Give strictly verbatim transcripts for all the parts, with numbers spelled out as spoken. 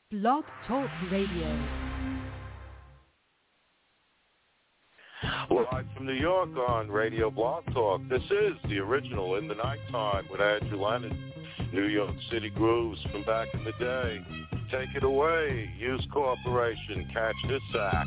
Blog Talk Radio. Live from New York on Radio Blog Talk. This is the original In the Nighttime with Andrew Lennon. New York City grooves from back in the day. Take it away, Hughes Corporation. Catch this act.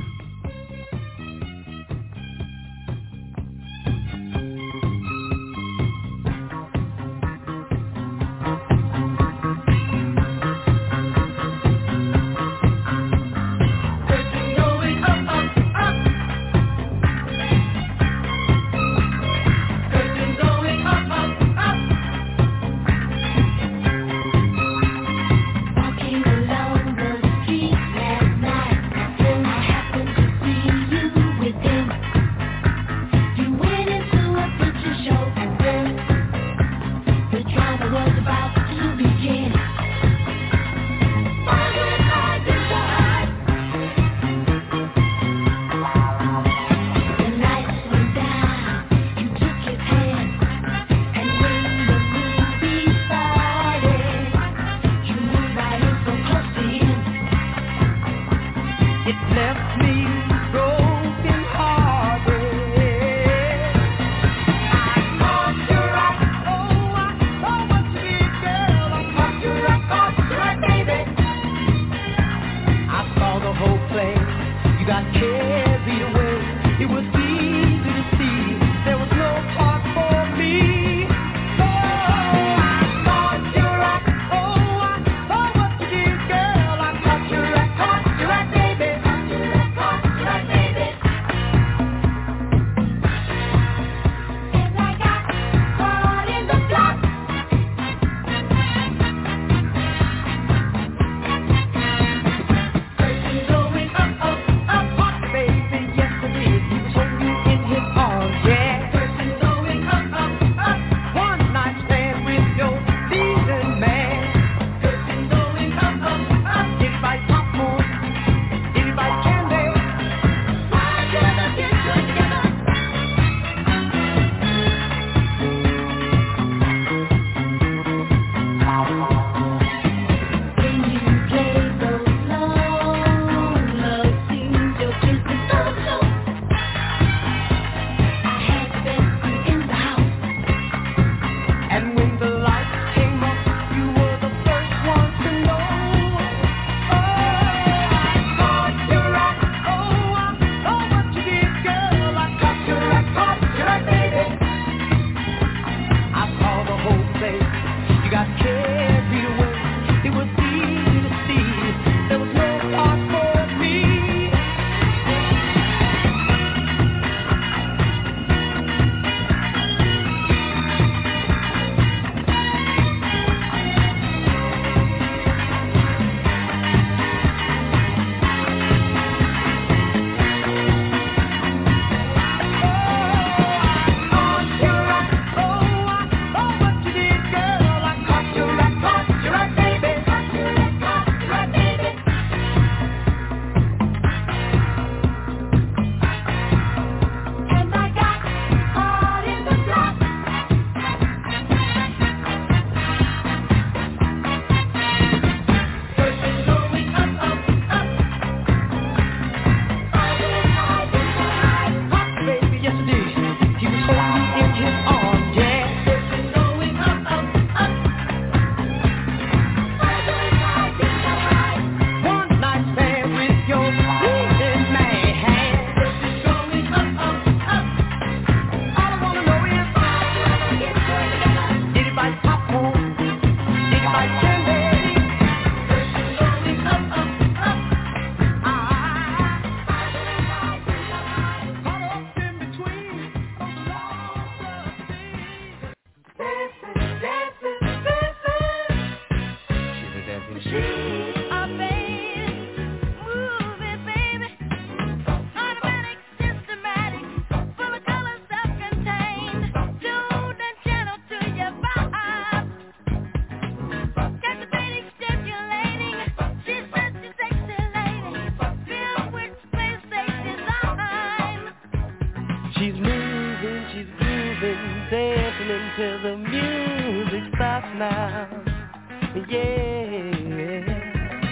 dancing until the music stops now. Yeah.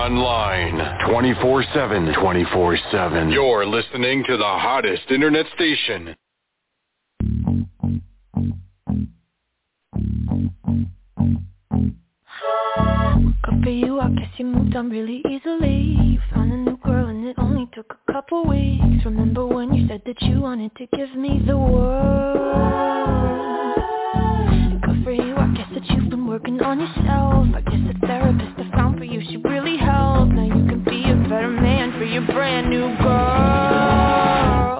online, twenty-four seven, twenty-four seven. You're listening to the hottest internet station. Good for you, I guess you moved on really easily. You found a new girl and it only took a couple weeks. Remember when you said that you wanted to give me the world? Good for you, I guess that you've been working on yourself. I guess the therapist I found for you, she really helped. Now you can be a better man for your brand new girl.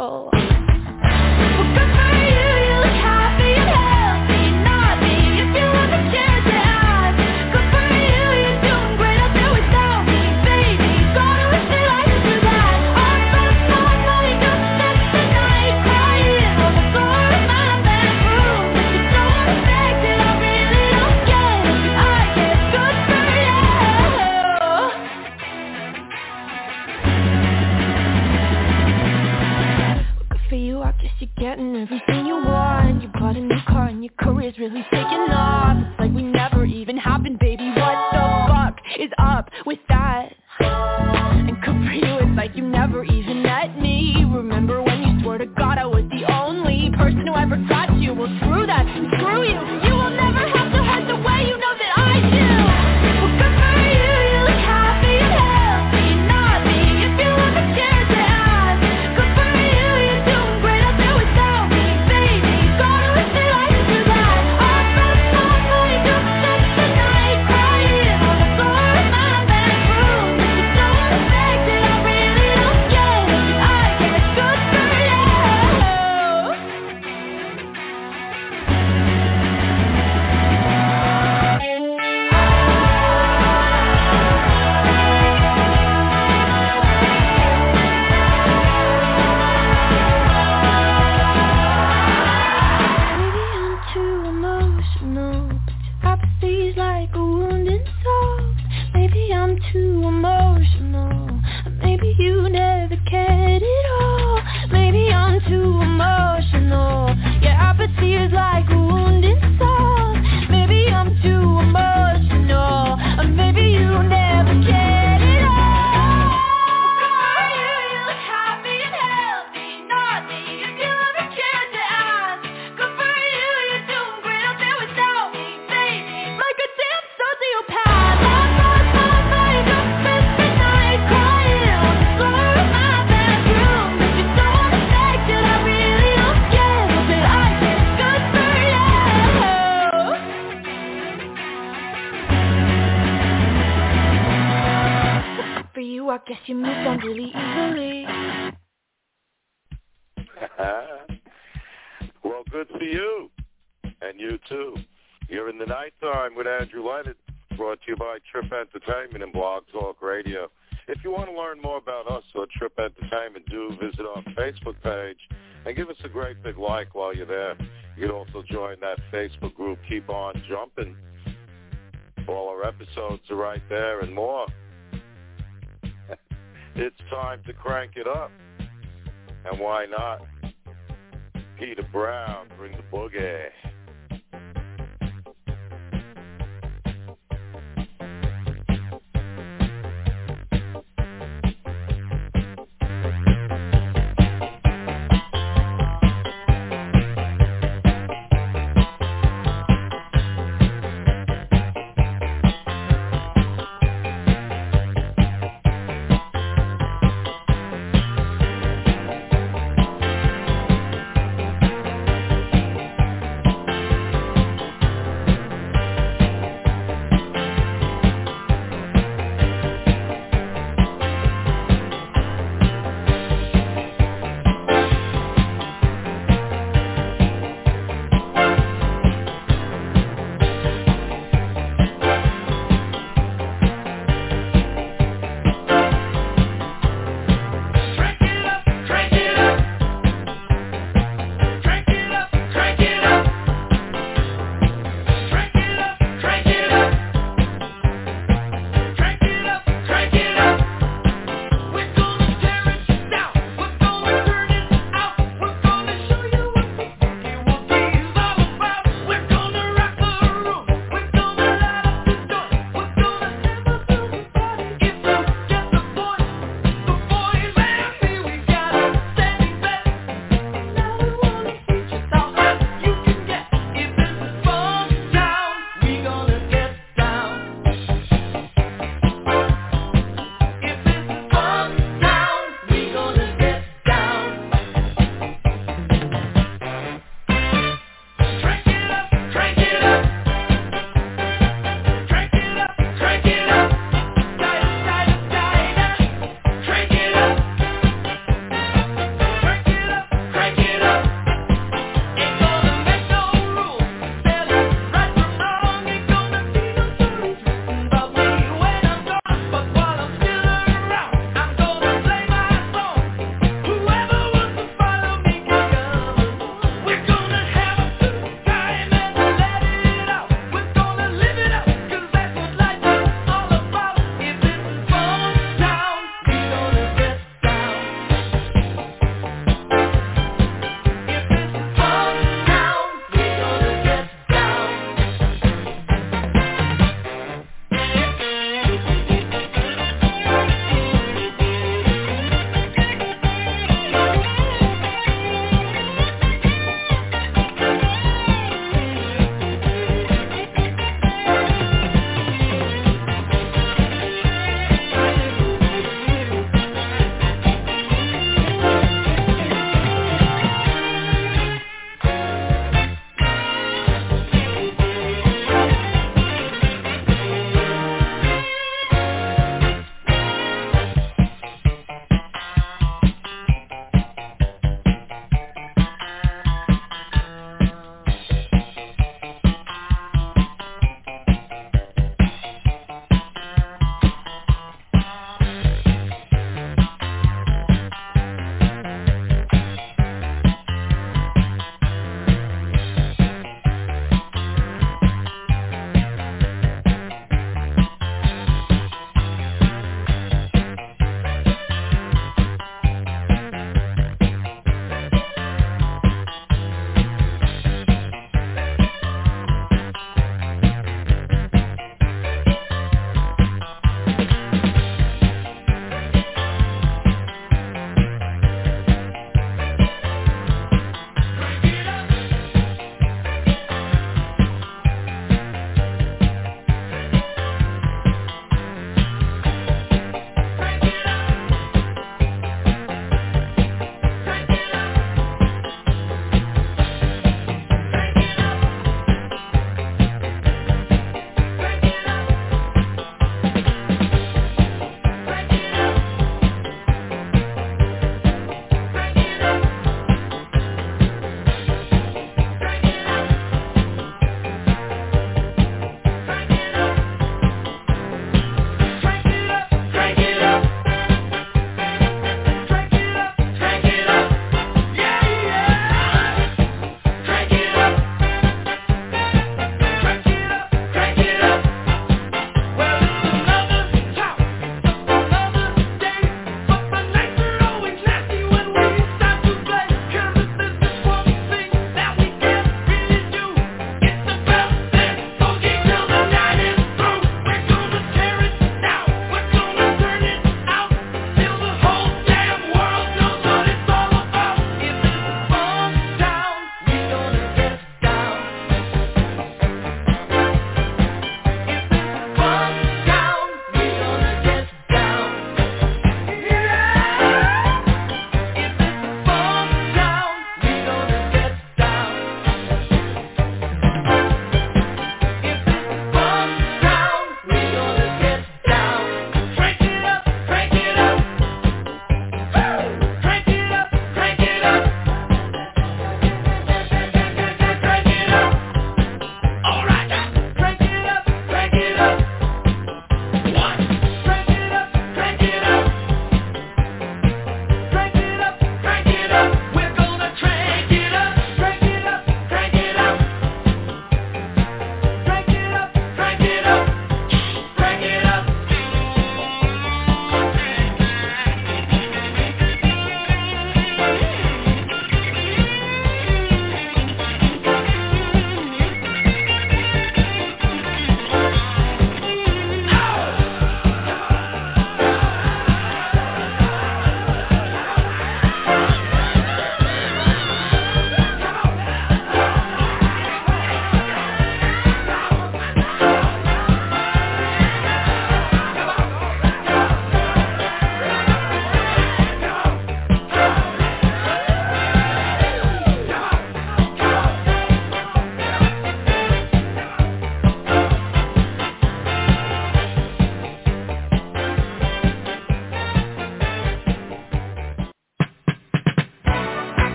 Getting everything you want. You bought a new car and your career's really taking off. It's like we never even happened, baby. What the fuck is up with that? And good for you, it's like you never even met me. Remember when you swore to God I was the only person who ever got you? Well, screw that, screw you. You will never have to hurt the way you know that I do. Well, good for you, you look happy and healthy. Not me, if you want to share that. Good for you, you're doing great out there without me, baby. Gotta wish that I could do that. I felt so funny, just spent the night crying on the floor of my bedroom. But you don't expect it, I really don't get it. I get good for you. Maybe I'm too emotional, but your apathy's like a wounded soul. Maybe I'm too emotional, or maybe you never cared at all. Maybe I'm too emotional, your apathy is like a wounded soul. Maybe I'm too emotional, or maybe you never cared at all. Good for you, you look happy and healthy. Not me, if you ever cared to ask. Good for you, you're doing great out there without me, baby. Like a damn sociopath. I thought my body just spent the night crying on the floor of my bedroom. But you don't expect it, I really don't get it. That I get good for you. Good for you, I guess you moved on really easily. Well, good for you. And you, too. You're in the nighttime with Andrew Leonard, brought to you by Trip Entertainment and Blog Talk Radio. If you want to learn more about us or Trip Entertainment, do visit our Facebook page and give us a great big like while you're there. You can also join that Facebook group, Keep On Jumping. All our episodes are right there and more. It's time to crank it up. And why not? Peter Brown, bring the boogie.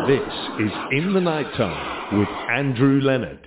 This is In the Nighttime with Andrew Leonard.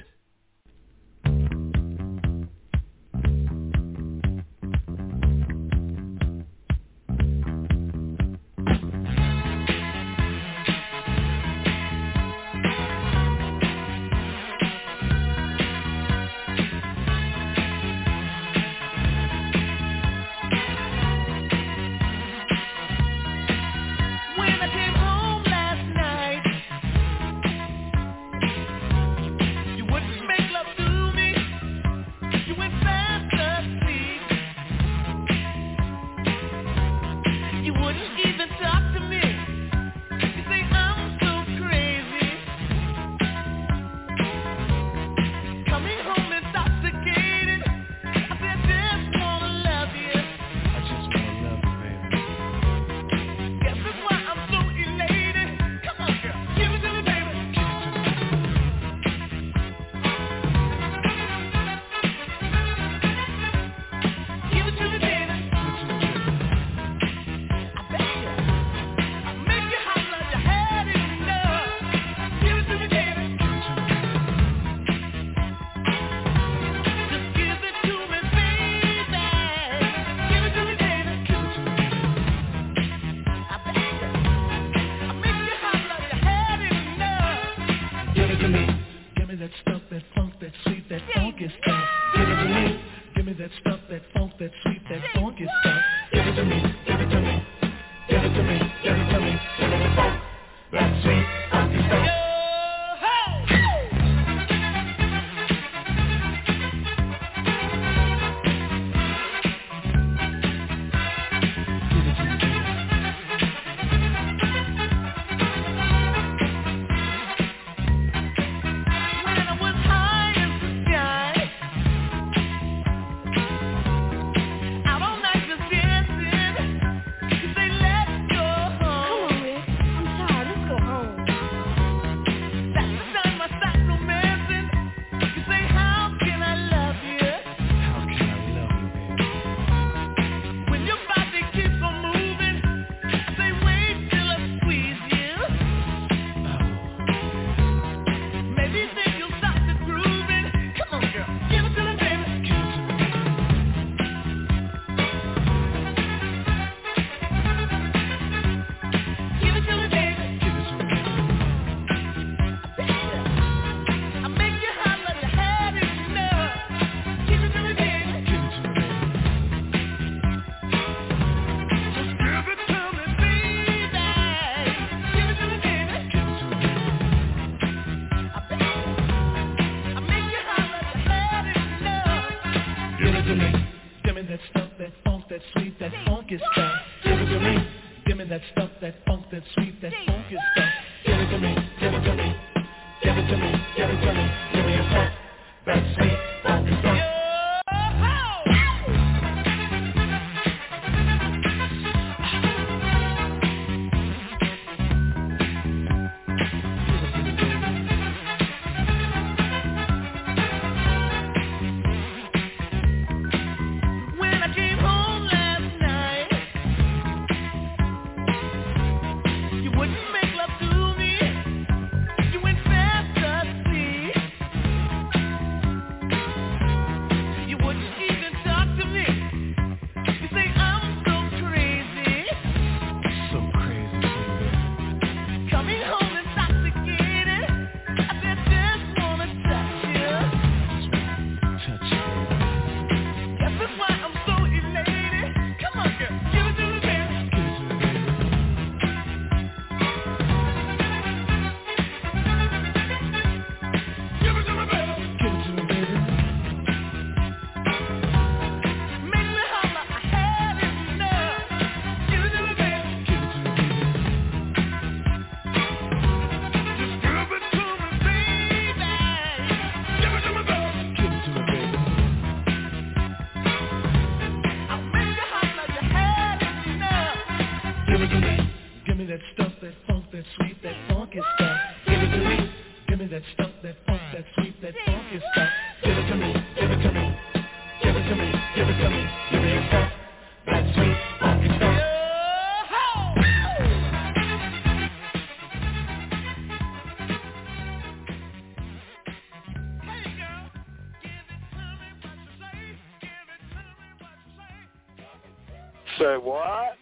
Say what?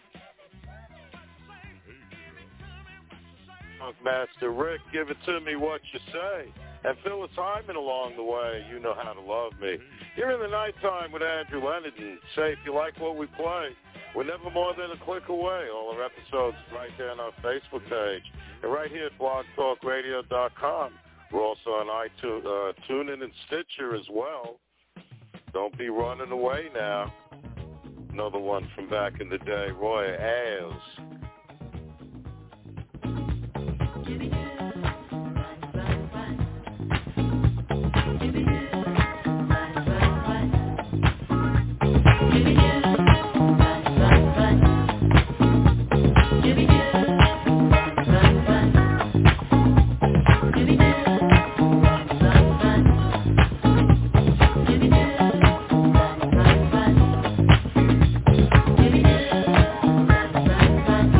Master Rick, give it to me what you say. And Phyllis Hyman along the way, you know how to love me. You're in the nighttime with Andrew Leonard, and say if you like what we play, we're never more than a click away. All our episodes right there on our Facebook page. And right here at blog talk radio dot com. We're also on iTunes, uh, TuneIn and Stitcher as well. Don't be running away now. Another one from back in the day, Roy Ayers. Give me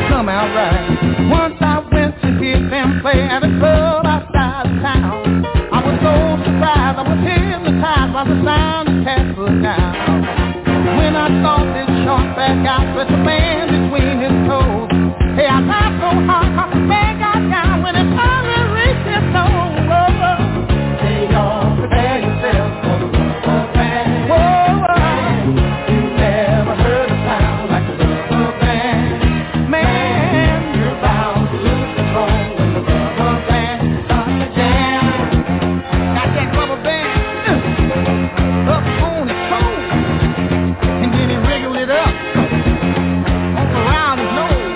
come out right. Once I went to hear them play at a club outside of town. I was so surprised, I was hypnotized by the sound of cats put down. When I saw this short back out with the man between his toes, hey, I laughed so hard, cause the man got down when it finally reached his toe. Hey, y'all, prepare yourself for the rubber band. Whoa, you never heard a sound like the rubber band. Man, you're bound to lose control when the rubber band starts to jam. Got that rubber band uh, up on his toe, and then he wriggled it up all around his nose.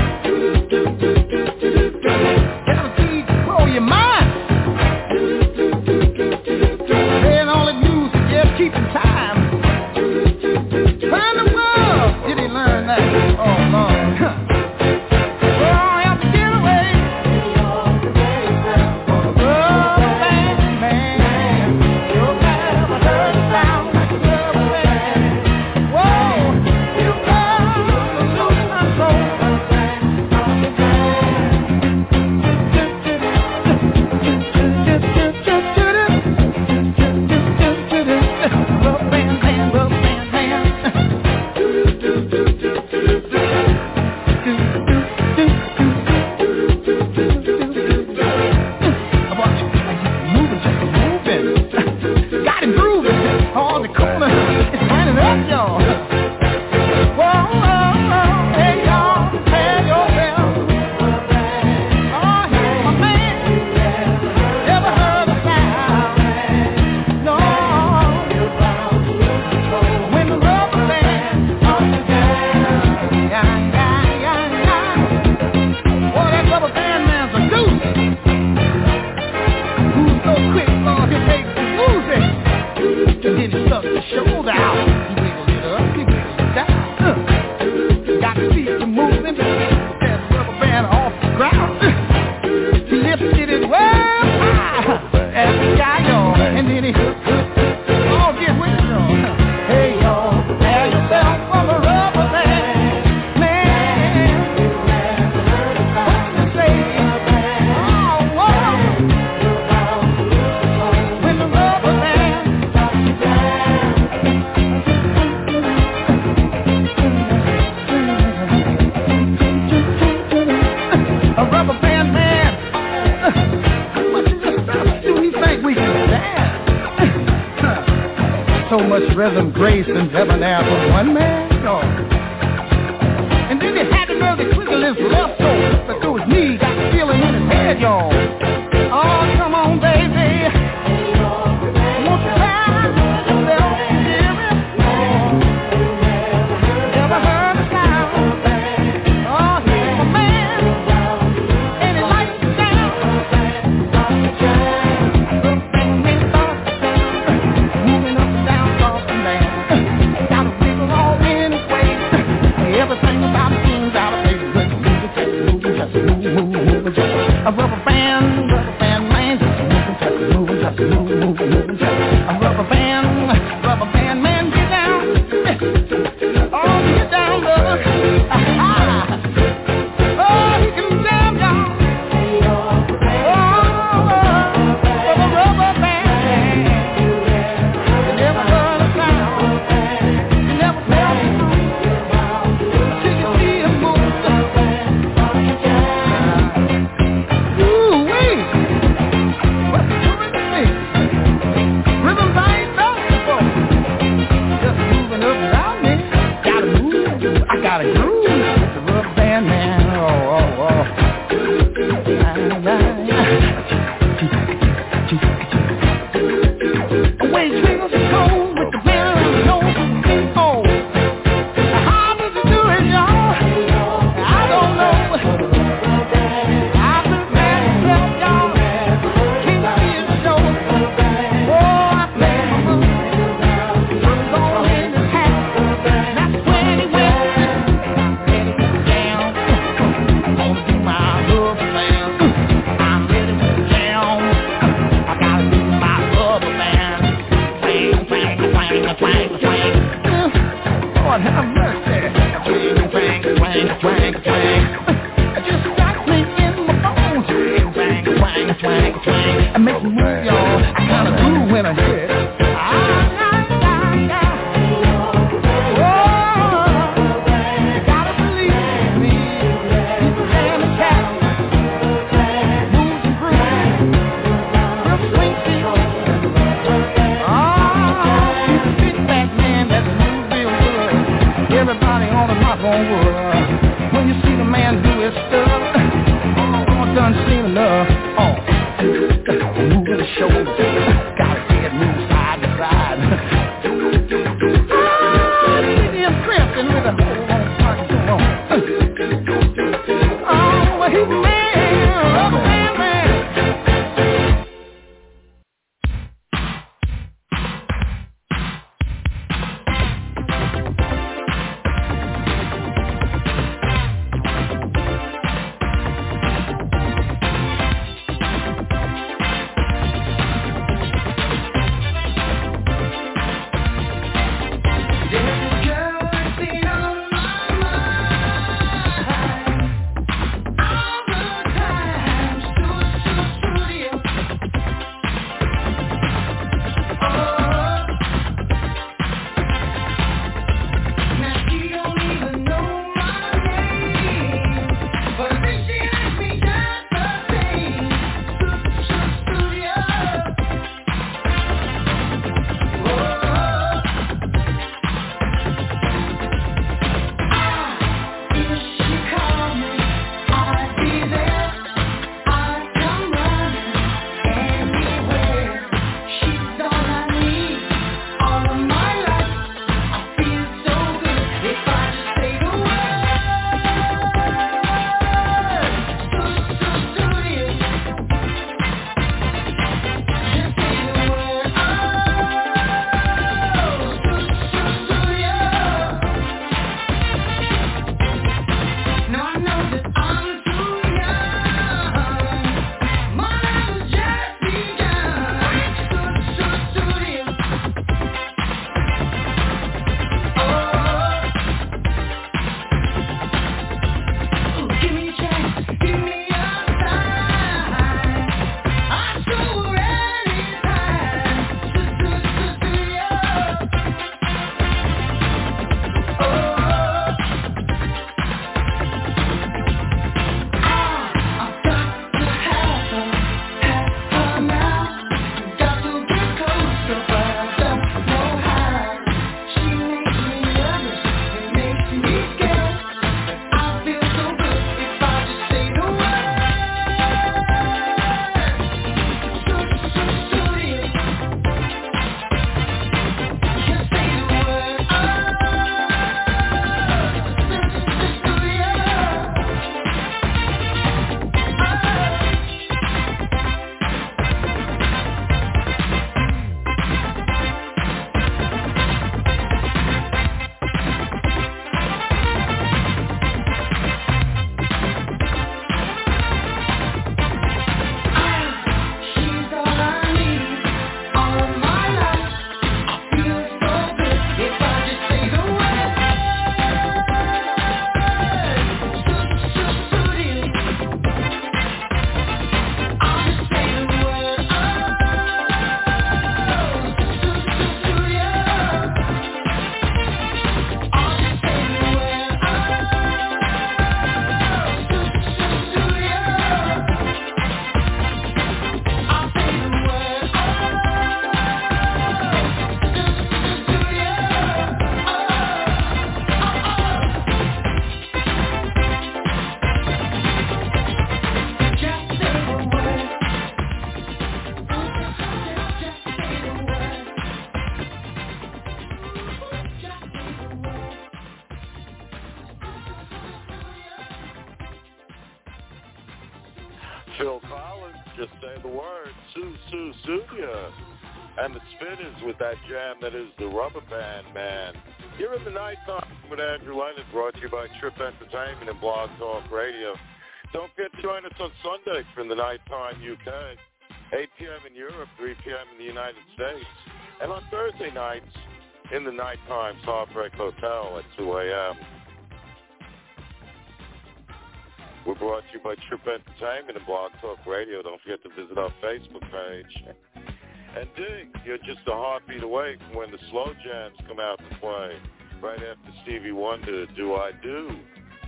Gotta see you blow your mind. Saying all it news is just keeping time. Find the world. Did he learn that? Oh, Lord. Well, I have to get away. Rubber band, man. You'll never heard a sound like a rubber band. Whoa, you never lose control. Rubber band, man, rubber band, man. Moving, just moving. Got him grooving. All the corner is running up, y'all. Whoa, whoa, whoa. Hey, y'all, prepare yourself. Oh, here's my man. Never heard a sound. No. When the rubber band starts to jam. Yeah, yeah, yeah, yeah. Boy, that rubber band man's a deuce. Who's so quick, Lord, he'll make you lose it. And then he stuck his shoulder out. He wiggled it up, he wiggled it down. Uh. Got the feet to moving. That rubber band off the ground. Uh. He lifted it well high as the sky, y'all. And then he all get with it, y'all. Hey, y'all, prepare yourself for the rubber band. Man, what you say? Oh, whoa. When the rubber band starts to jam. A rubber band man. What you just do we think we can dance? So much rhythm, grace, and debonair from one man. Oh. And then he had to nerve to twinkle his left toe, but through his knee, got the feeling in his head, y'all. Oh, come on, baby. Won't you try yourself to hear it? Never heard a sound. Oh, he's my man, and he likes to dance. Moving up and down, soft and down. Got a wiggle all in his way. Everything about him seems out of place. When you move it, just move it, just move, move, move it, just a rubber band, rubber band man. Just move it, just move it, just move, move, move it, just a rubber band, rubber band man. Get down, oh, get down, brother. Ah-ha. Oh, he can jam, y'all. Oh, oh, rubber band. You never heard a sound. You never felt it till you see him move. Ooh-wee. What's doing to me? Rhythms I ain't felt before. Just moving up and down me. Gotta move. I gotta groove. The rubber band man. Oh, oh, oh. Away twinkles the toe with the band on the nose. Oh, how did you do it, y'all? I don't know. I just had myself, y'all. Can't see it show. Oh, I played my move. I'm going in his hat. That's when he went. And he went down. Gonna do my love. Phil Collins, just say the word, Sue, Sue, Suya. And the Spinners with that jam that is the Rubber Band Man. You're in the nighttime with Andrew Leonard, brought to you by Trip Entertainment and Blog Talk Radio. Don't forget to join us on Sunday from the Nighttime U K, eight p.m. in Europe, three p.m. in the United States. And on Thursday nights in the Nighttime's Heartbreak Hotel at two a.m. We're brought to you by Trip Entertainment and Blog Talk Radio. Don't forget to visit our Facebook page. And dig, you're just a heartbeat away from when the slow jams come out to play. Right after Stevie Wonder, Do I Do?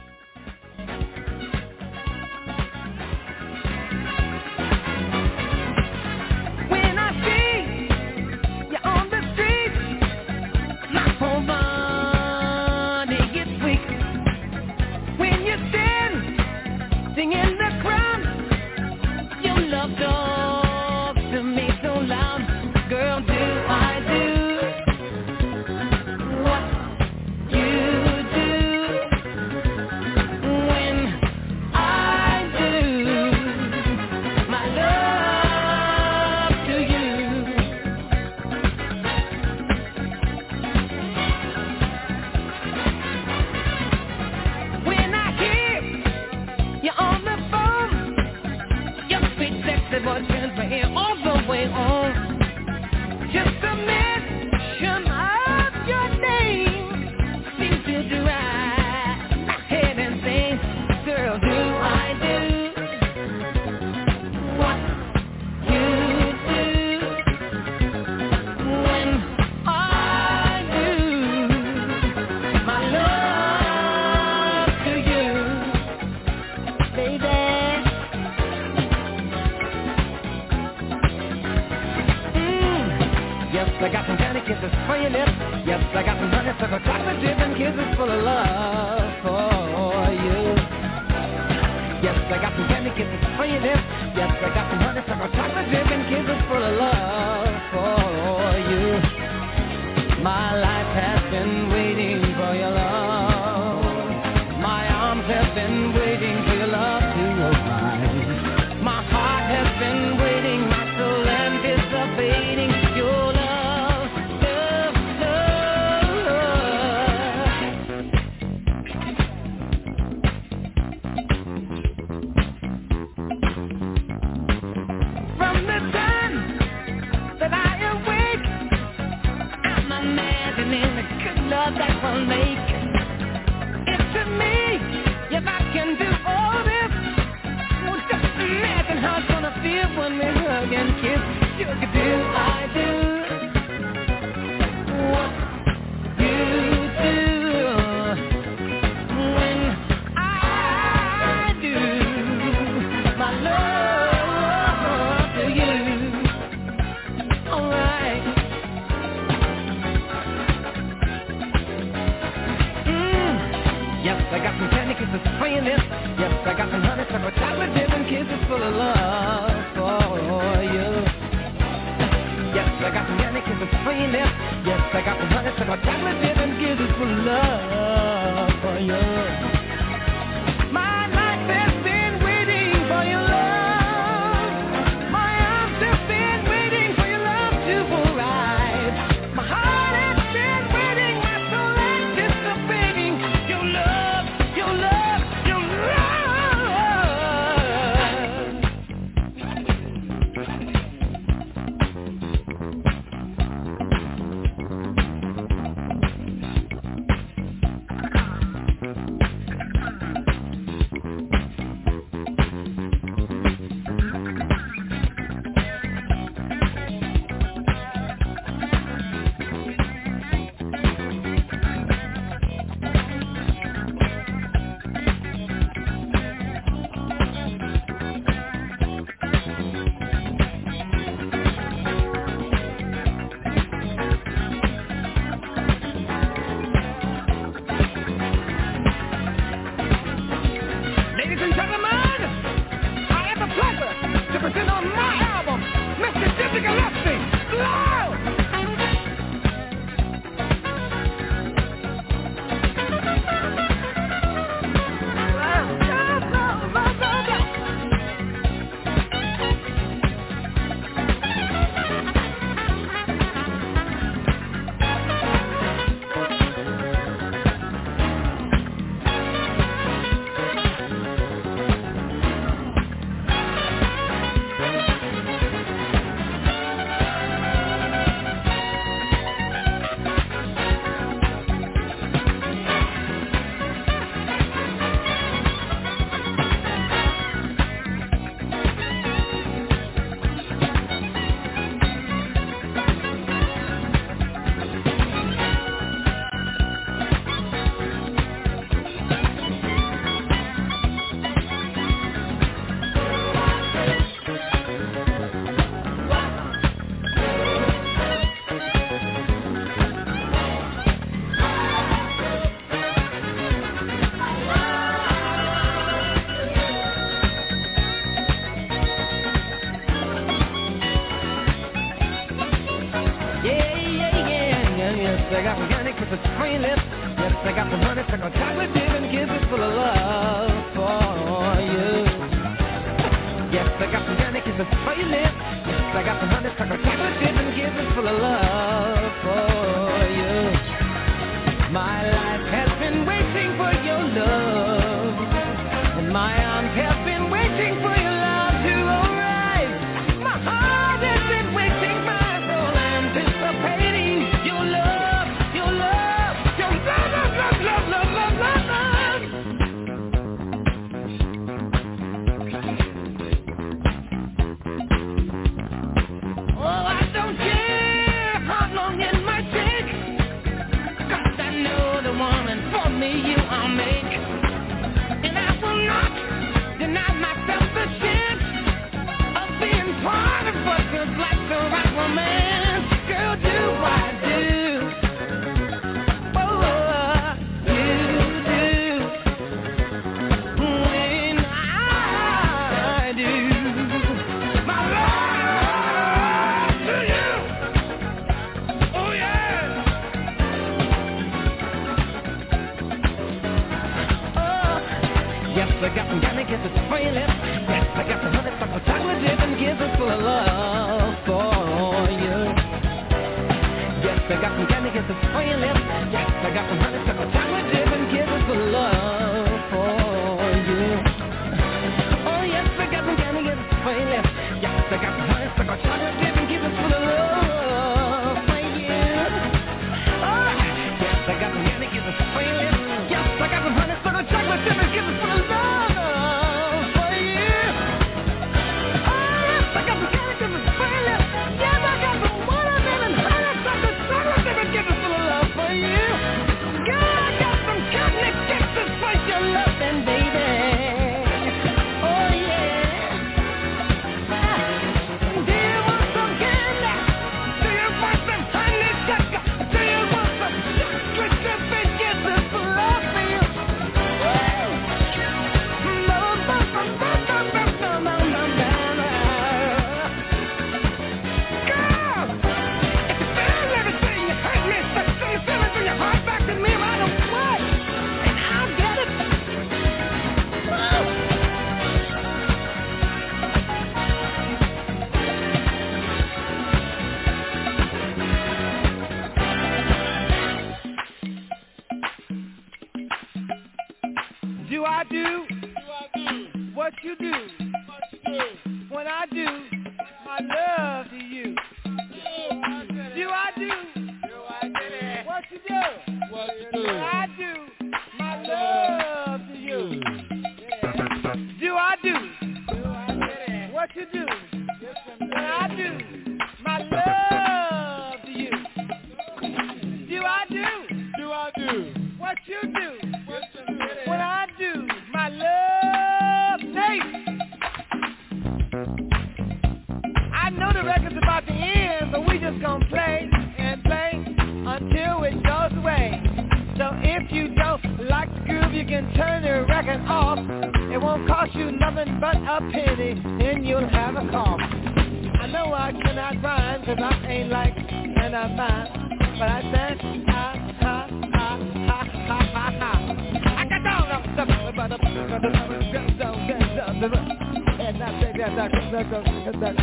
When I see you on the street, my whole body gets weak. When you stand, singing the crowd, your love talks to me so loud. Girl, do I do what you do when I do my love to you? When I hear you on the phone, your sweet sexy voice turns my ear all the way on. Just a mention of your name seems to drive my head insane. Girl, do I do what you do when I do my love to you, baby? Yes, I got some candy kisses for your lips. Yes, I got some honeysuckle chocolate dip and kisses full of love for you. Yes, I got some candy kisses for your lips. Yes, I got some honeysuckle chocolate dip and kisses full of love for you. My life has been waiting for your love. My arms have been waiting for your love to arrive. My heart has been waiting, my soul anticipating your love. That will make it to me. If I can do all this, well, just imagine how it's gonna feel when we hug and kiss. Sugar, do I do what you do when I do my love to you? All right. I got some candy kisses for your lips. Yes, I got some honeysuckle chocolate dip and kisses full of love for you. Yes, I got some candy kisses for your lips. Yes, I got some honeysuckle chocolate dip and kisses full of love for you. My life has been waiting for your love. My arms have been waiting for your love to arrive. My heart has been waiting, my soul anticipating your love. kisses for your lips. Yes, I got some honey, stuck on chocolate dip and kisses full of love for you. Yes, I got some honey, kisses for your lips. Yes, I got some honey, stuck on chocolate dip and kisses full of love for you. My life has been waiting for your love, and my arms have been waiting for your love to arrive. My heart has been waiting, my soul anticipating your love, your love, your love, love, love, love, love, love, love. Oh, I don't care how long it might take, 'cause I know the woman for me you I'll make. And I will not deny myself the chance of being part of what feels like the right romance. Girl, do I do? Oh, you do. When I do my love to you. Oh, yeah. Yes, I got some candy kisses for your lips. Yes, I got some honey stuck with chocolate dip and kisses full of love for you. Yes, I got some candy kisses for your lips. Yes, I got some honey stuck with chocolate dip and kisses full of love for you. Oh, yes, I got some candy kisses for your lips. Yes, I got some honey stuck with chocolate dip and kisses full of love for you. Oh, yes, I got some candy kisses for your lips. Yes, I got some honey stuck with chocolate dip and kisses full of love. Do I do? Do I do? What you do? What you do? When I do my love to you. Do I do? Do I do? Do I do? What you do? What you do? When I do my love to you. Do I do? Do I do? What you do? When I do my love to you. Do I do? Do I do? What you do? When I do my love, Nate. I know the record's about to end, but we just gonna play and play until it goes away. So if you don't like the groove, you can turn the record off. It won't cost you nothing but a penny, and you'll have a cough. I know I cannot rhyme, 'cause I ain't like and I'm not, but I said ha ha ha ha ha ha ha. I got down up stuff about the and I think that's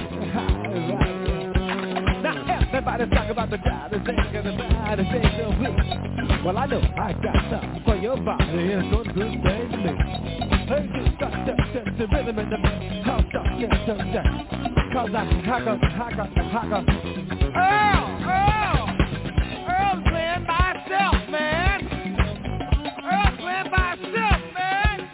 now everybody's talking about the guy that's thinking about the things of me. Well, I know I got something for your body. It's going to do the same to me. Hey, just stop, stop, stop, the rhythm in the house, stop, stop, stop, stop. Cause I hacker, hacker, hacker. Earl, Earl, Earl's playing by himself, man. Earl's playing by himself, man.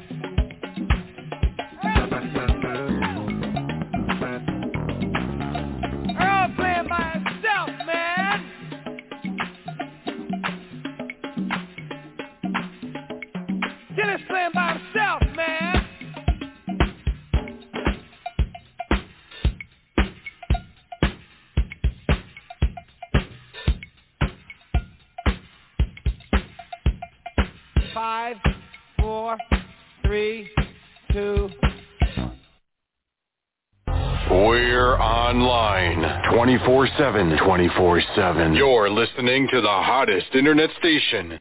Earl's playing by himself, man. Dennis playing by himself, man. Five, four, three, two, one. We're online twenty-four seven, twenty-four seven. You're listening to the hottest internet station.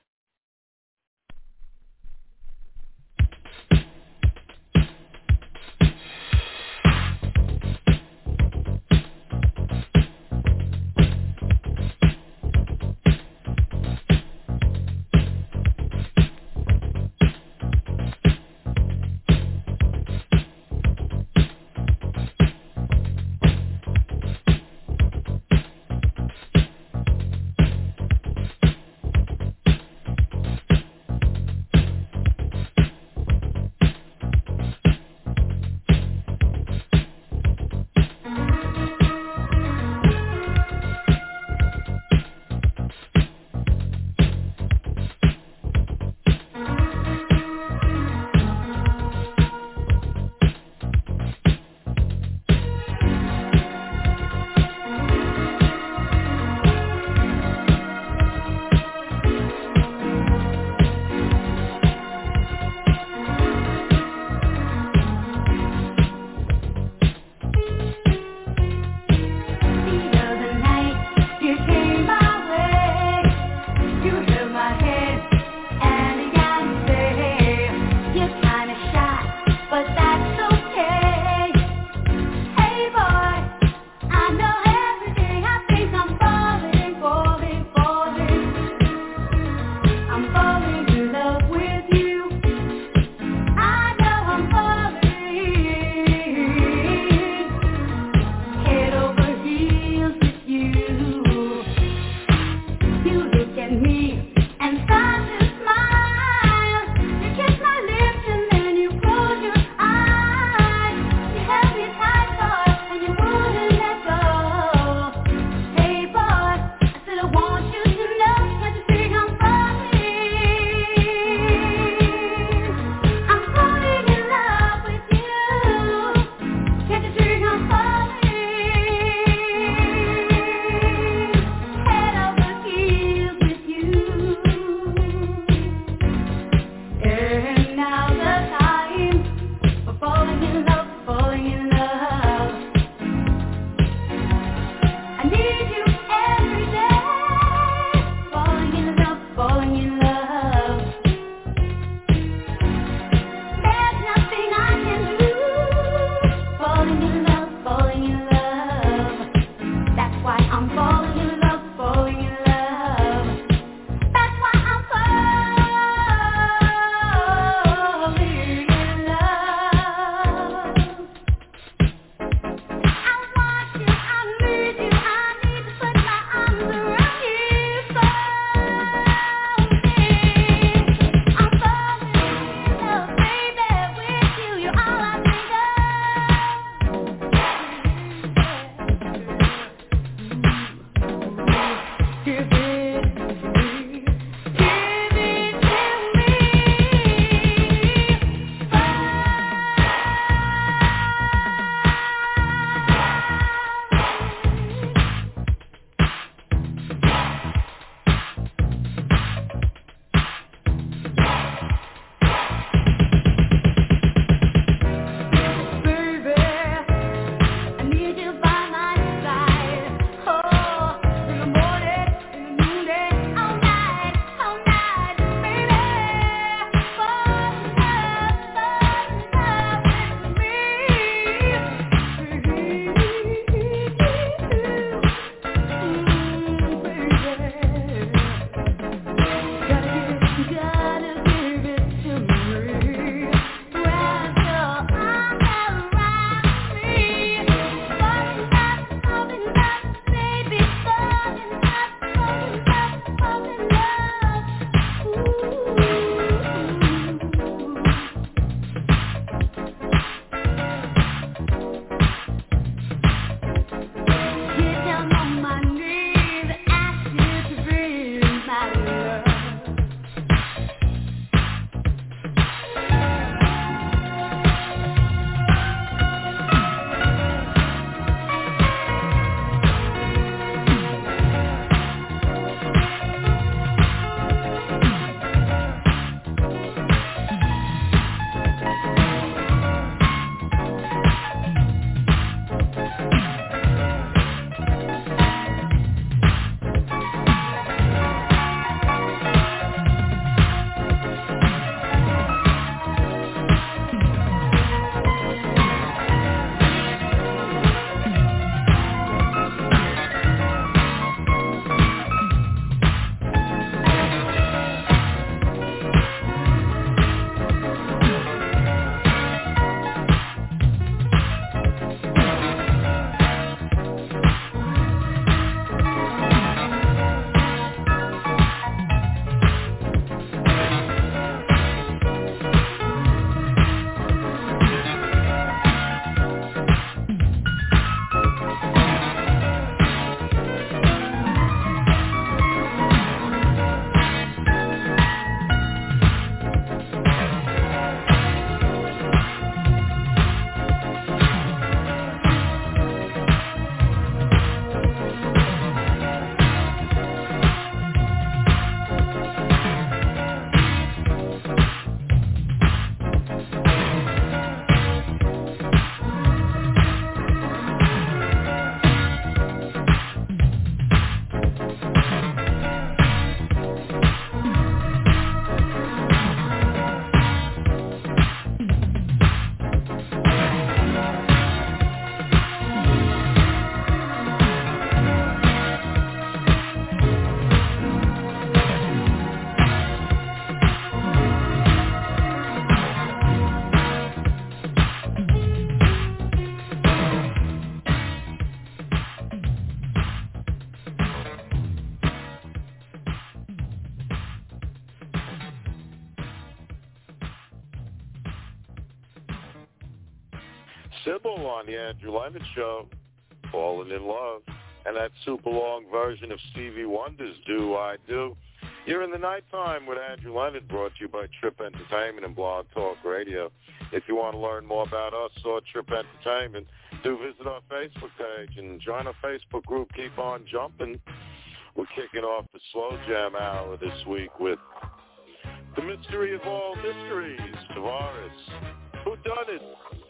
Sybil on the Andrew Leonard Show, Falling in Love, and that super long version of Stevie Wonder's Do I Do. You're in the nighttime with Andrew Leonard, brought to you by Trip Entertainment and Blog Talk Radio. If you want to learn more about us or Trip Entertainment, do visit our Facebook page and join our Facebook group, Keep On Jumping. We're kicking off the Slow Jam Hour this week with the mystery of all mysteries, Tavares. Who done it?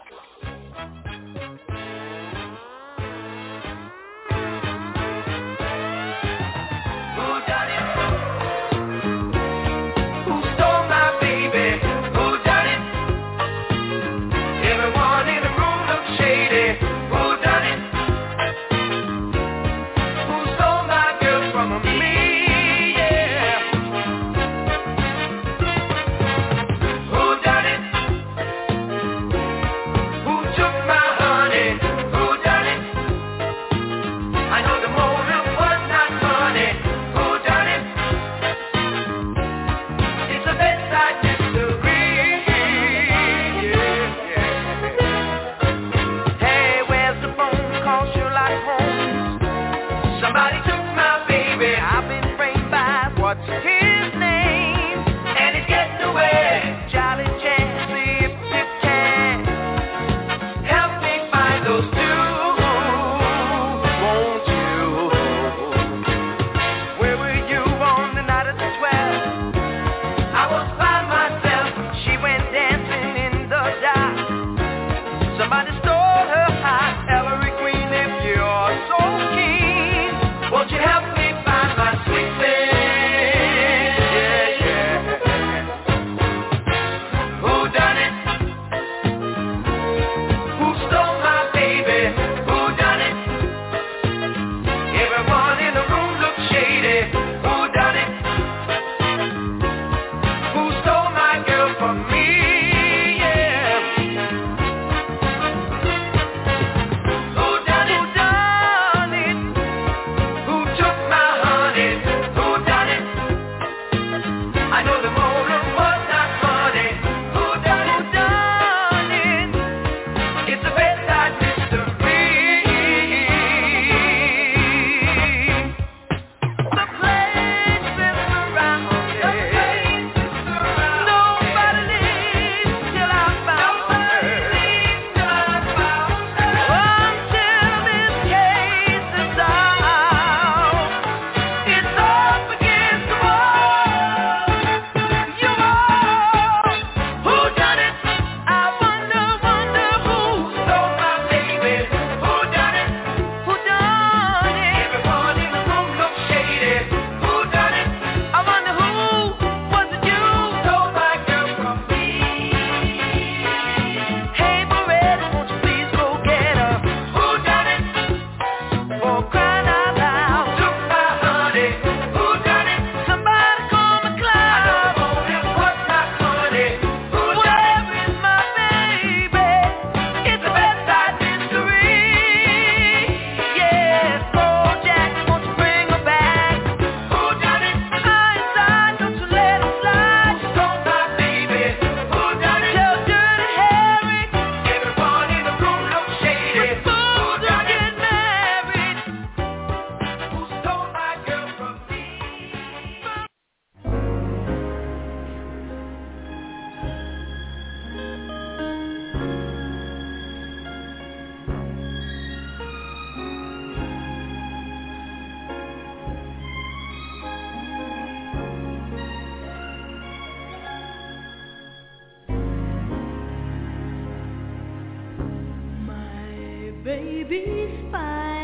baby's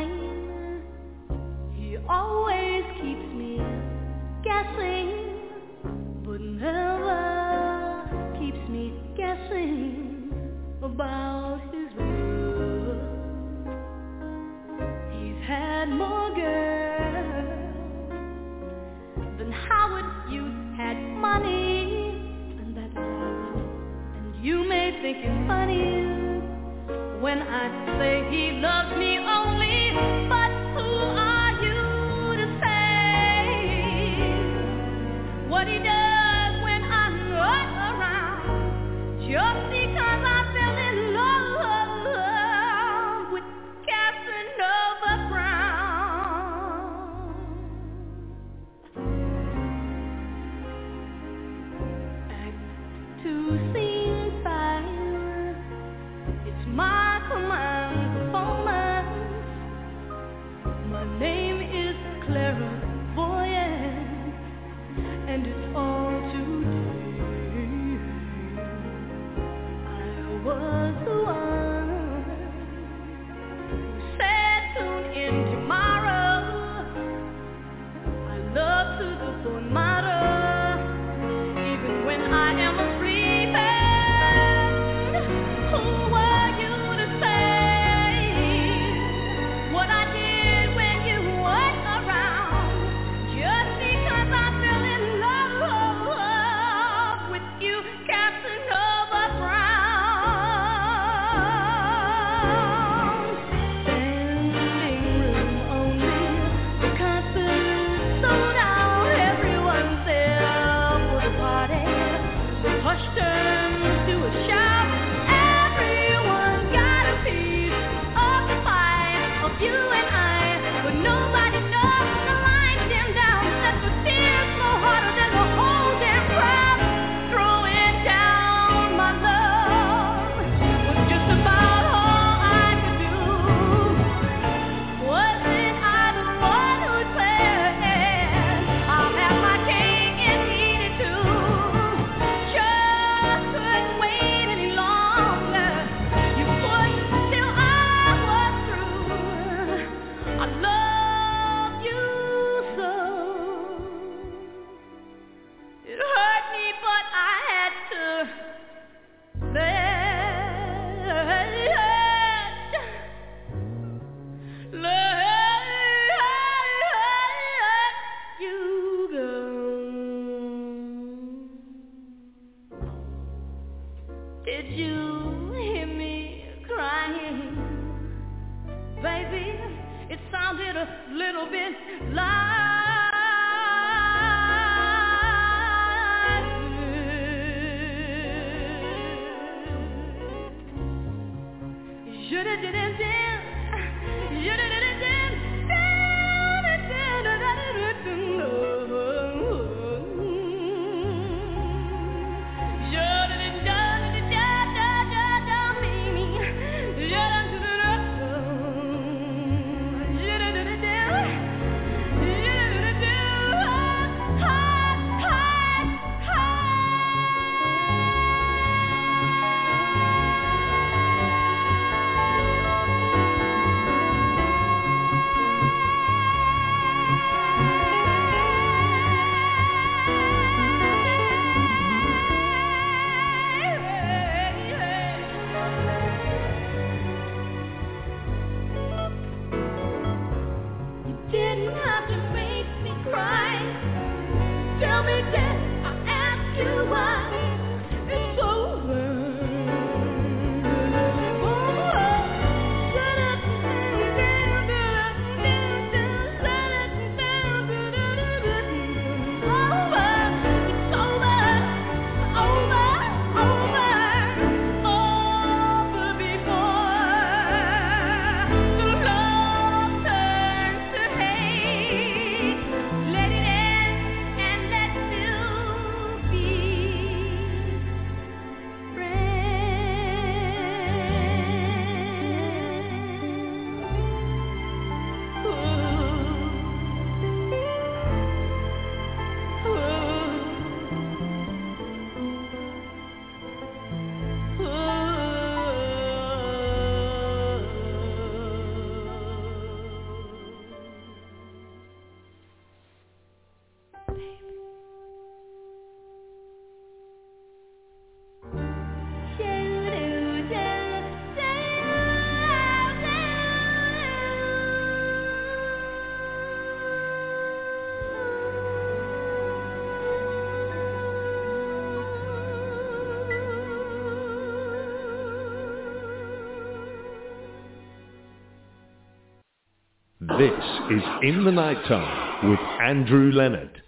fine. He always keeps me guessing, but never keeps me guessing about his love. He's had more girls than Howard Hughes had money, and that's all. And you may think it's funny when I say he loves me only, but who are you to say what he does when I'm not around? Just because I fell in love This is In the Nighttime with Andrew Leonard.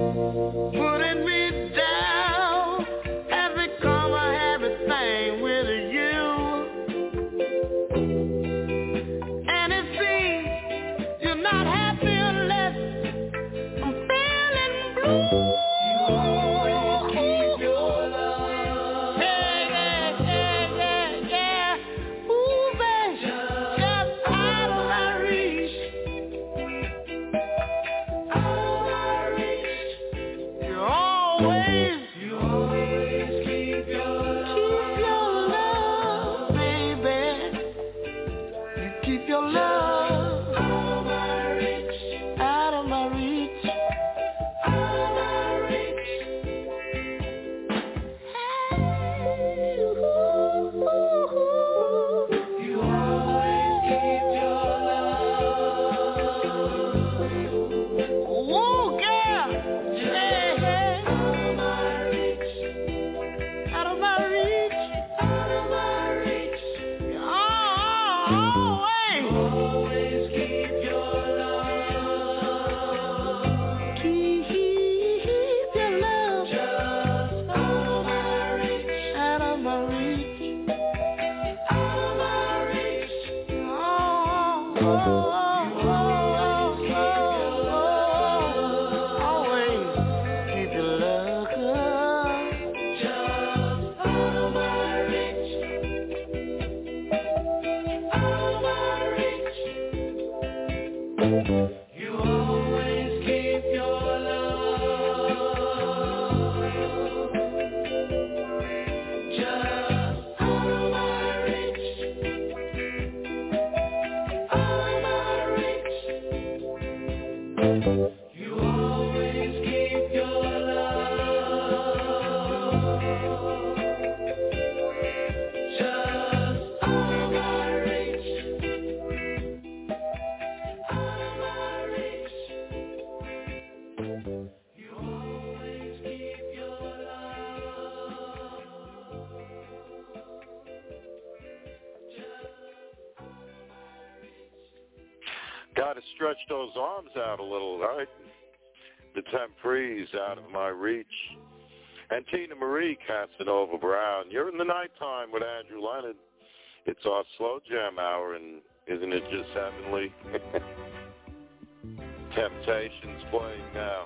putting me down has become a habit thing with you. And it seems you're not happy unless I'm feeling blue. Got to stretch those arms out a little, right? The temp freeze out of my reach. And Tina Marie Casanova Brown, you're in the nighttime with Andrew Leonard. It's our slow jam hour, and isn't it just heavenly? Temptations playing now.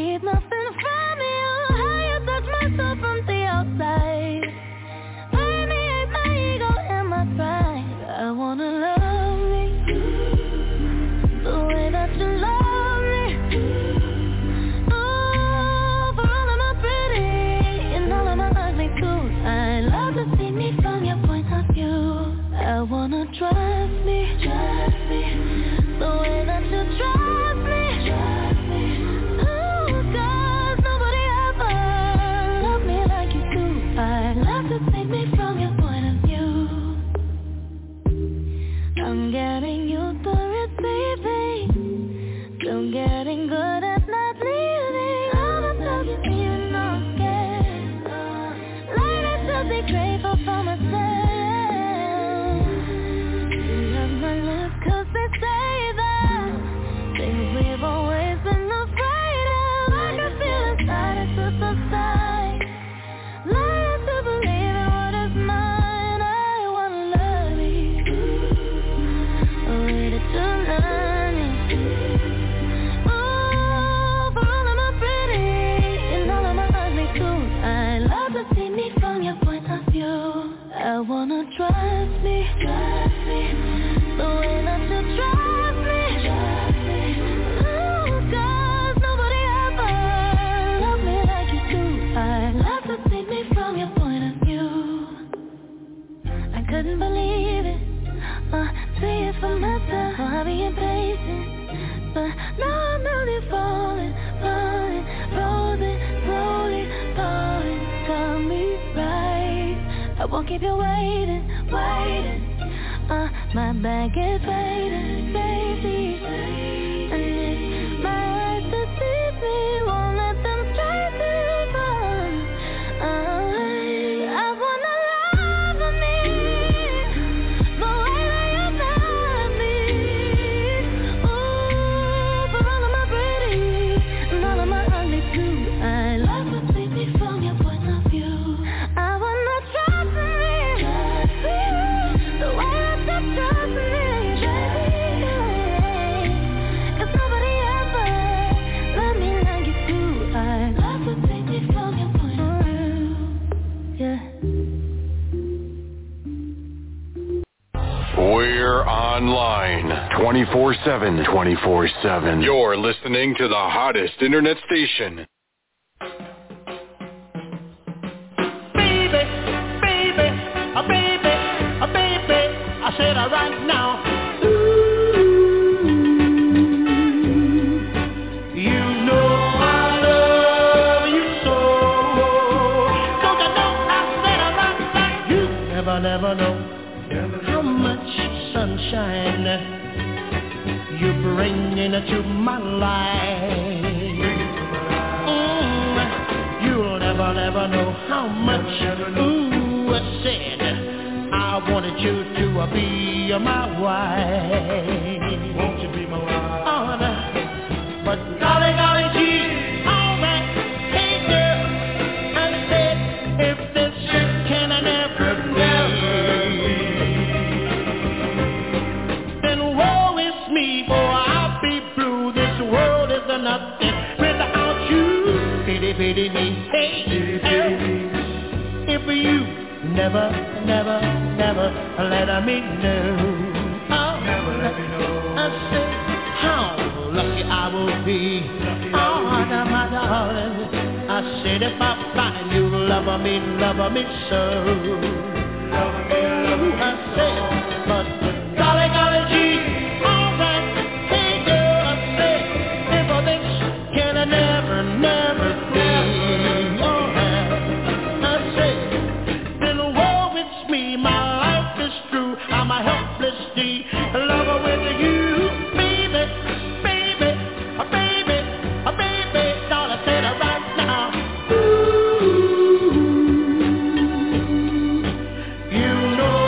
need nothing from you. How you touch my soul from the outside. Permeate my ego and my pride. I wanna love me the way that you love me. Oh, for all of my pretty and all of my ugly too. I love to see me from your point of view. I wanna trust me, trust me the way that you trust me. Trust me. Oh, 'cause nobody ever loved me like you do. I love to see me from your point of view. I'm getting used to receiving, still getting good at not leaving. I'm a talking to you, not scared. Life is just be grateful for myself. You have my love 'cause they say that things we've always been afraid of. I can feel inside, it's just a sign. Learn to believe in what is mine. I wanna love you the way that you love me. Oh, for all of my pretty and all of my ugly too. I love to see me from your point of view. I wanna trust me, trust me the way that you trust me. Trust me. Oh, 'cause nobody ever loved me like you do. I love to see me from your point of view. I couldn't believe it, uh, see it for myself. So I'll be impatient, but now I'm really falling, falling, frozen, slowly falling. Tell me right, I won't keep you waiting, waiting. Uh, my bag is fading, baby. And it's my eyes that deceive me, won't let them try to run. Uh, I wanna love me the way that you love me. Oh, for all of my pretty and all of my ugly too. I love to see me from your point of view. I wanna trust me, trust me the way that you trust me. Trust me, 'cause nobody ever loved me like you do. I love to see me from your point of view. Yeah. We're online twenty-four seven, twenty-four seven. You're listening to the hottest internet station. Baby, baby, a baby, a baby, I said it right now. Ooh, you know I love you so. Don't you know I said it right now? You never, never know how much sunshine you bring into my life. Mm, you'll never, never know how much. Ooh, I said I wanted you to be my wife. Won't you be my wife? Oh, no. But golly, golly, gee, all right, hey girl, I said if this can never be, then woe is me, for I'll be blue. This world is nothing without you. Pity, pity me, hey girl, if you never, never, never let me know. Oh, never let me know. I said how lucky I will be. Oh, my darling, I said if I find you love me, love me so. Love me, love me. I said, but golly, golly, gee, all right, hey girl, I said if this can never, never be. Oh, I said then woe it's me, my life is true. I'm a helpless D, lover with you, baby, baby, a baby, a baby, all I said right now. Ooh, you know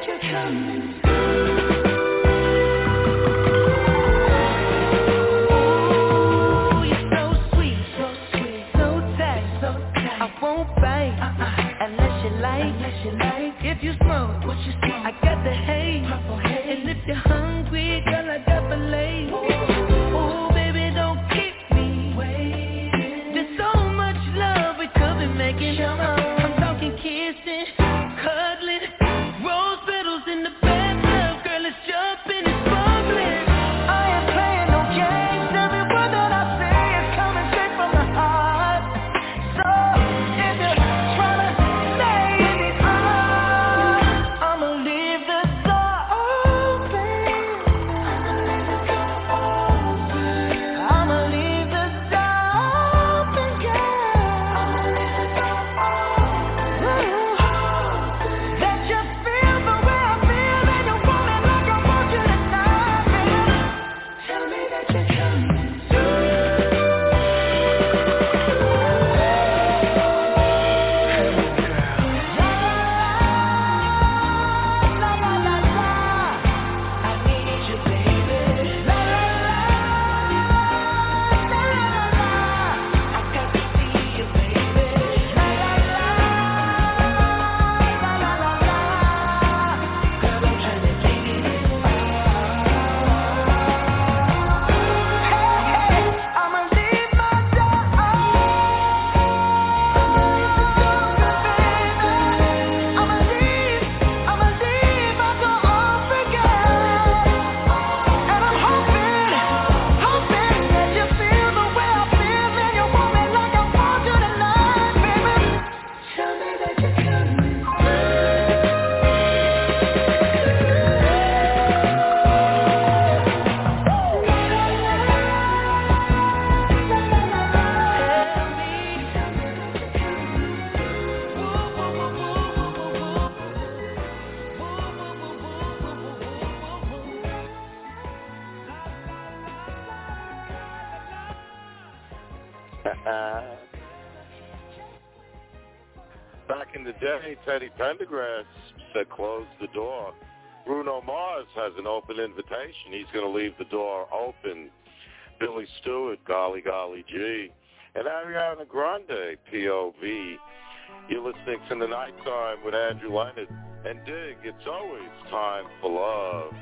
that you're coming. If you smoke, what you smoke? I got the haze. And if you're hungry, girl, I got the lace. Oh, baby, don't keep me waiting. There's so much love we could be making. I'm talking kissing, cuddling, rose petals in the bathtub. Girl, it's jumping, it's bubbling. I ain't playing no games. Every word that I say is coming straight from the heart. So if you're trying to stay in these arms, I'ma leave the door open. I'ma leave the door open, girl. That you feel the way I feel, and you want it like I want you tonight, baby. Tell me that you're coming. La la la la, I need you, baby. La la la, la la la, I got to see you, baby. La la la, la la la la, girl, I'm trying to take it in. Hey, hey, I'ma leave my door open. I'ma leave, I'ma leave my door open, girl. And I'm hoping, hoping that you feel the way I feel, and you want me like I want you tonight, baby. Tell me that you're coming. Back in the day, Teddy Pendergrass said close the door. Bruno Mars has an open invitation. He's going to leave the door open. Billy Stewart, Golly Golly G. And Ariana Grande, P O V. You're listening to The Nighttime with Andrew Leonard. And dig, it's always time for love.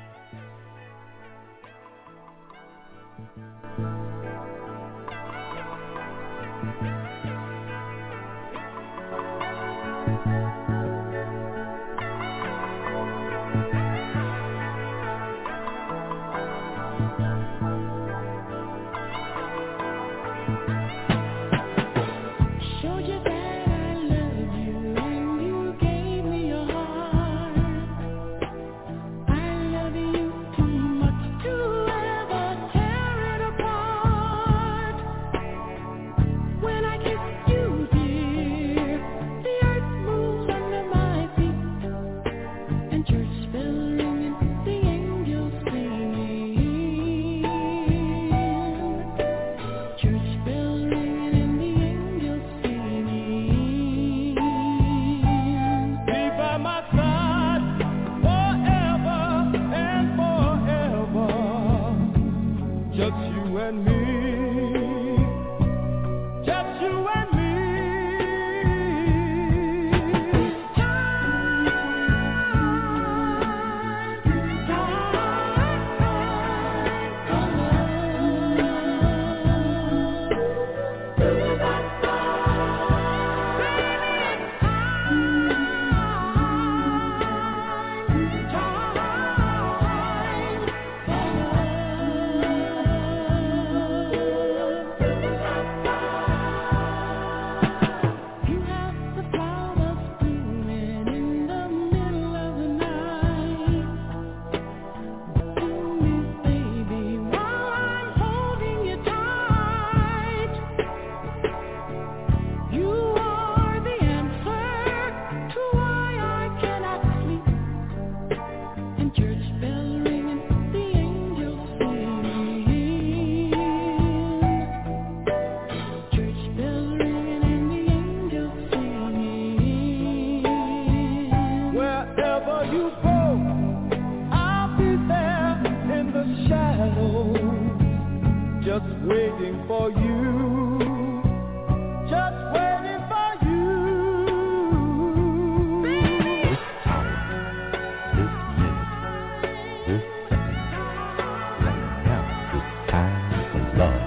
Showed you that I love you, and you gave me your heart. I love you too much to ever tear it apart. When I kiss you, dear, the earth moves under my feet, and church bells ringing, the angels singing. Church bells ringing and the angels singing. Be by my side forever and forever. Just you and me. Just you and me. Time, you have the flowers blooming in the middle of the night. To me, baby, while I'm holding you tight. You are the answer to why I cannot sleep. And church bells ringing, the angels singing. Church bells ringing and the angels singing. Wherever you go, waiting for you, just waiting for you. This hour, this minute, this second, right now, it's time for love.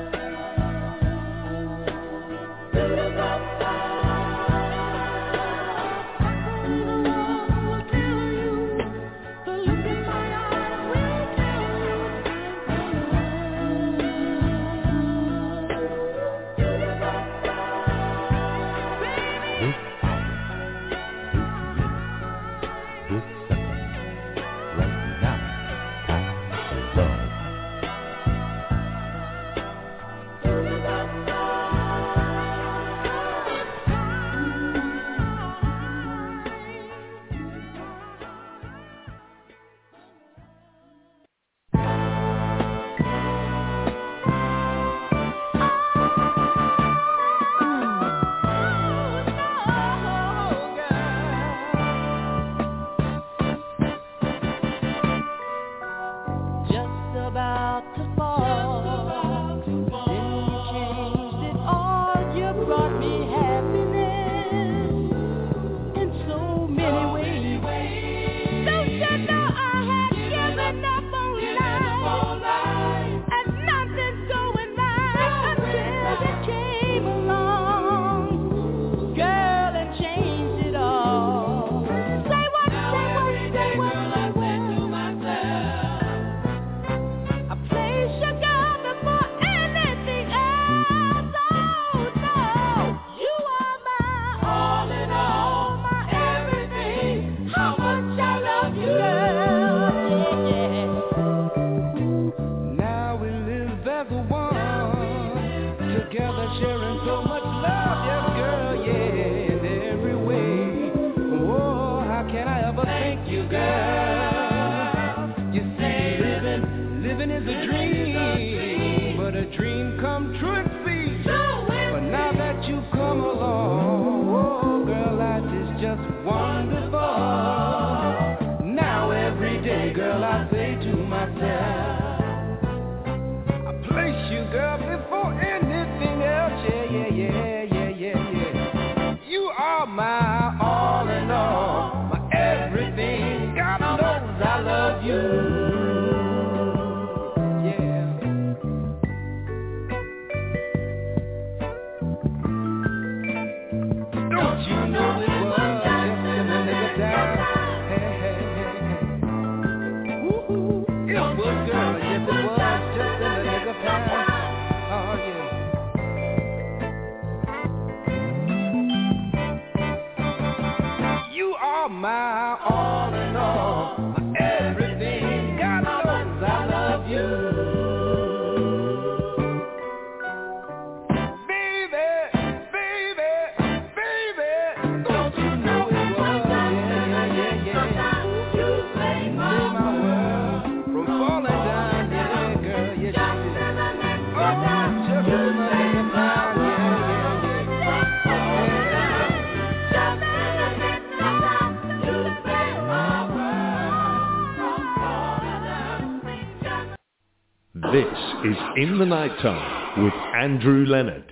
This is In the Nighttime with Andrew Leonard.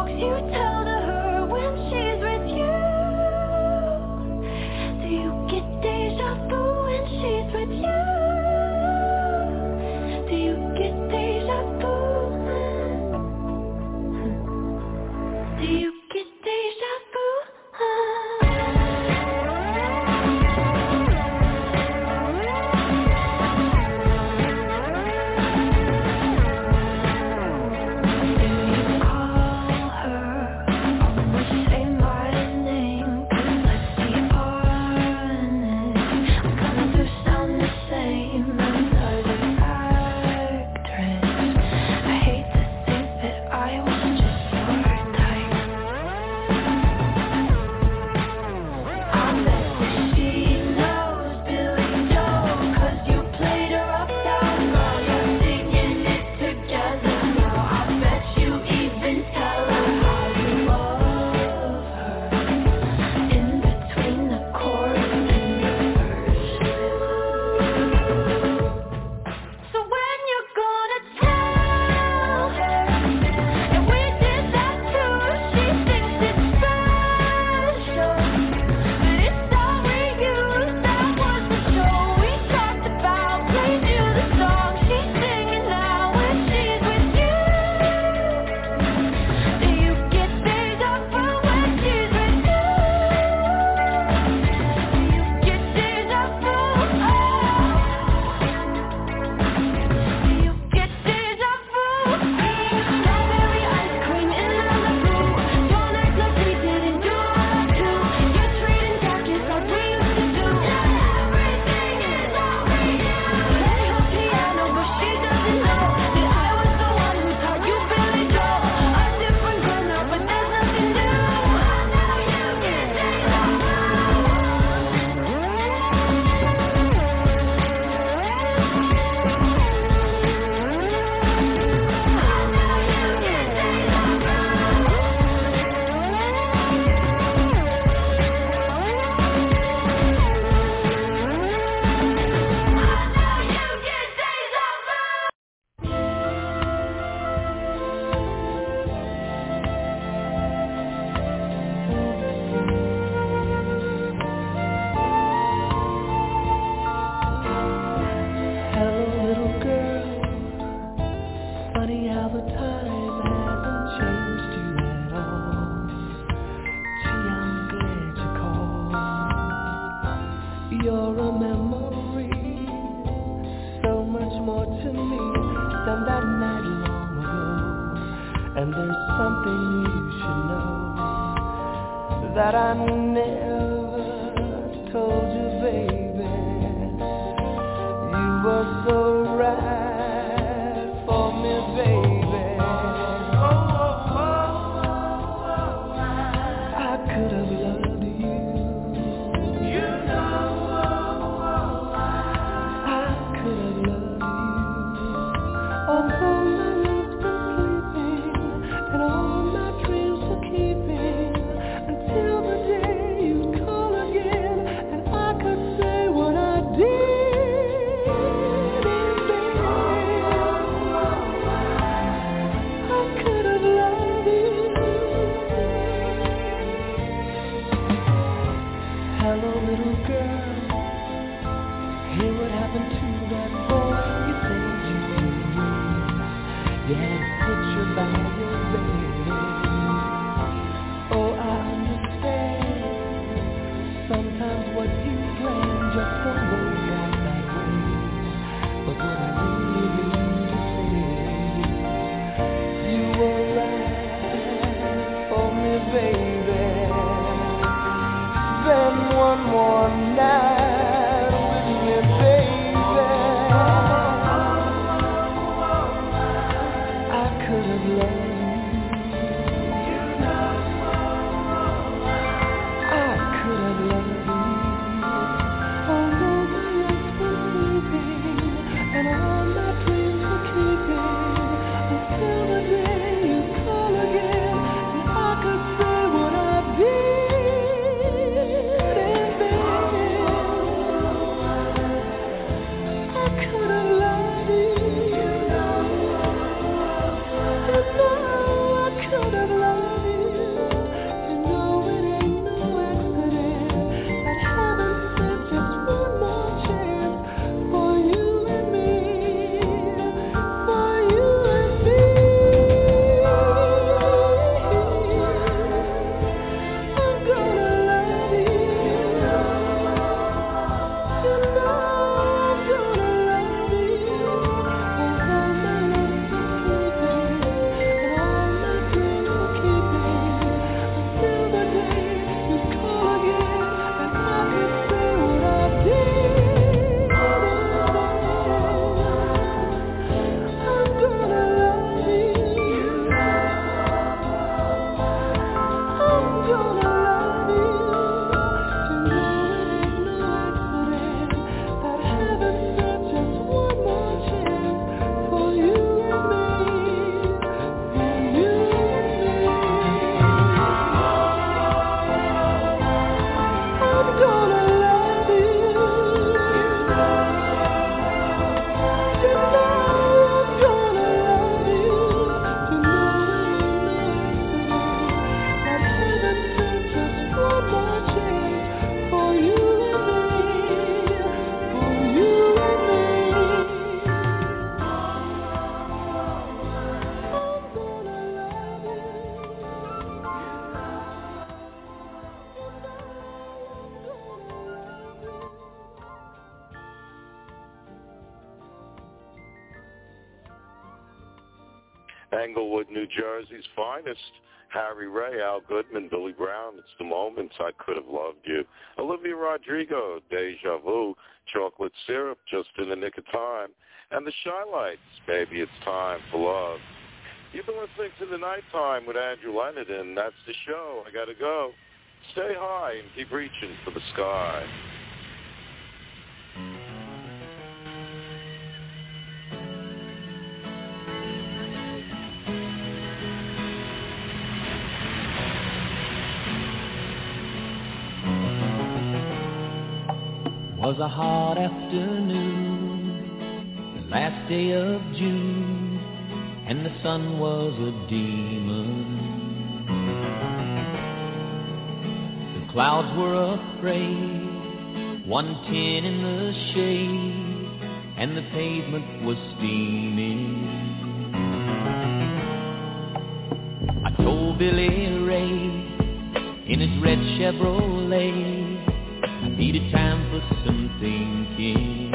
You get Until the day you Englewood, New Jersey's finest. Harry Ray, Al Goodman, Billy Brown, It's the Moments, I Could Have Loved You. Olivia Rodrigo, Deja Vu, Chocolate Syrup, Just in the Nick of Time. And the Shy Lights, Baby It's Time for Love. You've been listening to The Nighttime with Andrew Leonard, and that's the show. I got to go. Stay high and keep reaching for the sky. Was a hot afternoon, the last day of June, and the sun was a demon. The clouds were afraid, one tin in the shade, and the pavement was steaming. I told Billy Ray in his red Chevrolet I needed time for some thinking.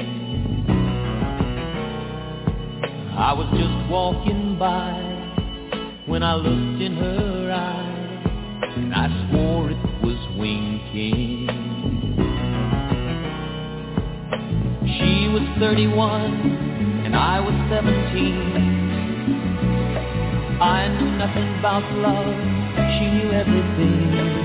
I was just walking by when I looked in her eye, and I swore it was winking. She was thirty-one and I was seventeen. I knew nothing about love, she knew everything.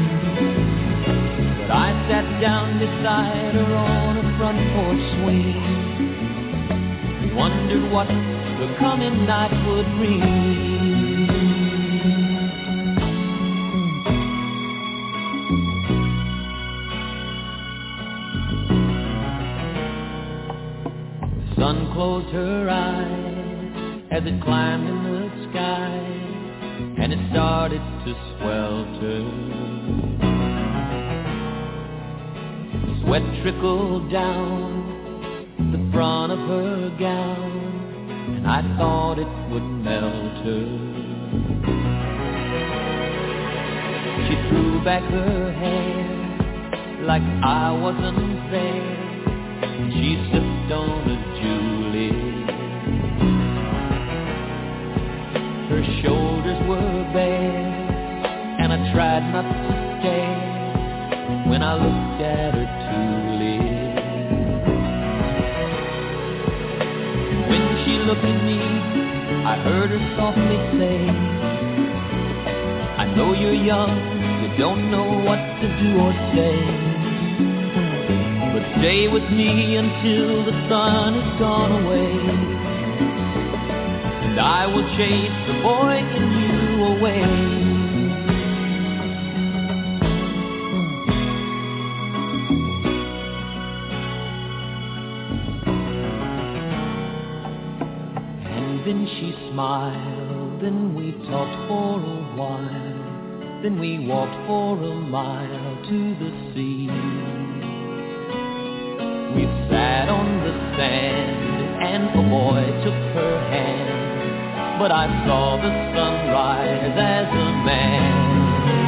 I sat down beside her on a front porch swing, wondered what the coming night would bring. The sun closed her eyes as it climbed in the sky, and it started to swelter. Sweat trickled down the front of her gown, and I thought it would melt her. She threw back her hair like I wasn't there, and she sipped on a Julie. Her shoulders were bare, and I tried not to stare when I looked at her tulip. When she looked at me, I heard her softly say, I know you're young, you don't know what to do or say, but stay with me until the sun has gone away, and I will chase the boy in you away. Then she smiled, then we talked for a while, then we walked for a mile to the sea. We sat on the sand, and a boy took her hand, but I saw the sun rise as a man.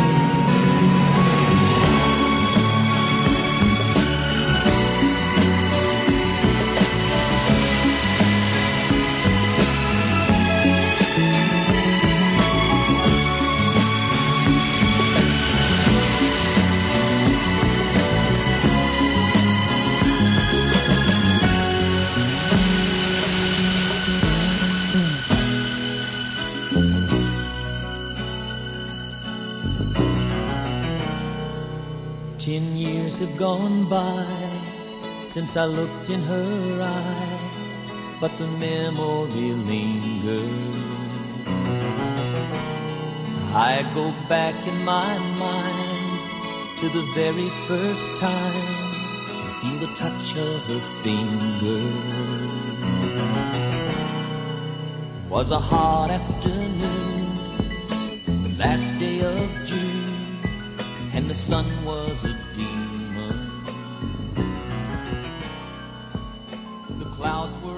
Ten years have gone by since I looked in her eye, but the memory lingers. I go back in my mind to the very first time I feel the touch of her fingers. It was a hot afternoon, the last day of June, and the sun was a demon. The clouds were